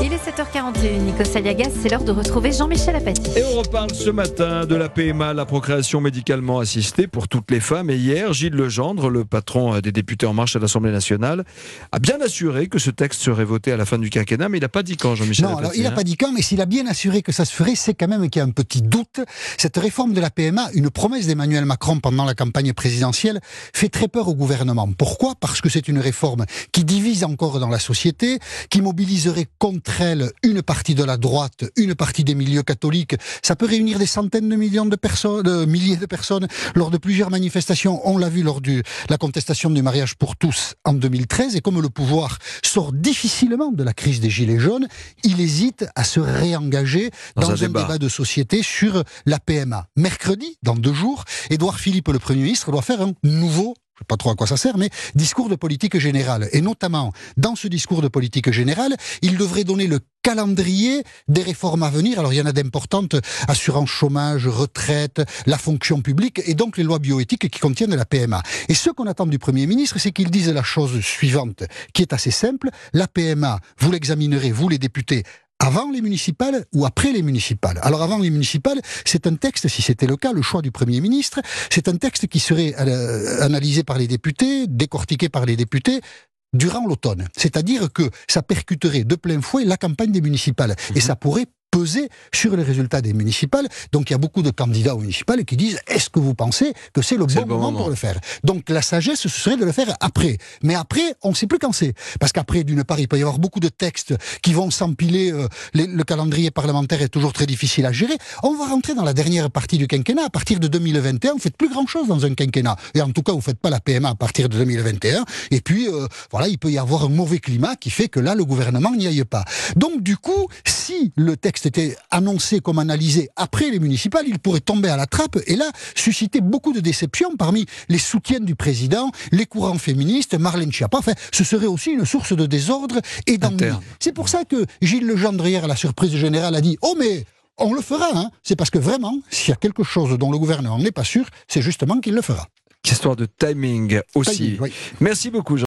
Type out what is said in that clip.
Il est 7h41, Nico Saliagas, c'est l'heure de retrouver Jean-Michel Apathy. Et on reparle ce matin de la PMA, la procréation médicalement assistée pour toutes les femmes. Et hier, Gilles Legendre, le patron des députés En Marche à l'Assemblée nationale, a bien assuré que ce texte serait voté à la fin du quinquennat, mais il n'a pas dit quand, Jean-Michel Apathy. Non, alors, il n'a pas dit quand, mais s'il a bien assuré que ça se ferait, c'est quand même qu'il y a un petit doute. Cette réforme de la PMA, une promesse d'Emmanuel Macron pendant la campagne présidentielle, fait très peur au gouvernement. Pourquoi ? Parce que c'est une réforme qui divise encore dans la société, qui mobiliserait contre elle une partie de la droite, une partie des milieux catholiques. Ça peut réunir des centaines de milliers de personnes lors de plusieurs manifestations. On l'a vu lors de la contestation du mariage pour tous en 2013. Et comme le pouvoir sort difficilement de la crise des Gilets jaunes, il hésite à se réengager dans un débat de société sur la PMA. Mercredi, dans 2 jours, Édouard Philippe, le Premier ministre, doit faire un nouveau, je ne sais pas trop à quoi ça sert, mais discours de politique générale. Et notamment, dans ce discours de politique générale, il devrait donner le calendrier des réformes à venir. Alors, il y en a d'importantes, assurance chômage, retraite, la fonction publique, et donc les lois bioéthiques qui contiennent la PMA. Et ce qu'on attend du Premier ministre, c'est qu'il dise la chose suivante, qui est assez simple. La PMA, vous l'examinerez, vous les députés, avant les municipales ou après les municipales. Alors avant les municipales, c'est un texte, si c'était le cas, le choix du Premier ministre, c'est un texte qui serait analysé par les députés, décortiqué par les députés, durant l'automne. C'est-à-dire que ça percuterait de plein fouet la campagne des municipales. Et ça pourrait peser sur les résultats des municipales. Donc il y a beaucoup de candidats aux municipales qui disent « Est-ce que vous pensez que c'est le bon moment pour le faire ?» Donc la sagesse, ce serait de le faire après. Mais après, on ne sait plus quand c'est. Parce qu'après, d'une part, il peut y avoir beaucoup de textes qui vont s'empiler. Le calendrier parlementaire est toujours très difficile à gérer. On va rentrer dans la dernière partie du quinquennat. À partir de 2021, vous ne faites plus grand-chose dans un quinquennat. Et en tout cas, vous ne faites pas la PMA à partir de 2021. Et puis, voilà, il peut y avoir un mauvais climat qui fait que là, le gouvernement n'y aille pas. Donc du coup, si le texte était annoncé comme analysé après les municipales, il pourrait tomber à la trappe et là, susciter beaucoup de déceptions parmi les soutiens du président, les courants féministes, Marlène Schiappa. Enfin, ce serait aussi une source de désordre et d'ennui. C'est pour ça que Gilles Legendre, hier, à la surprise générale, a dit « Oh, mais on le fera, hein !» C'est parce que vraiment, s'il y a quelque chose dont le gouvernement n'est pas sûr, c'est justement qu'il le fera. Histoire de timing aussi. Oui. Merci beaucoup, Jean.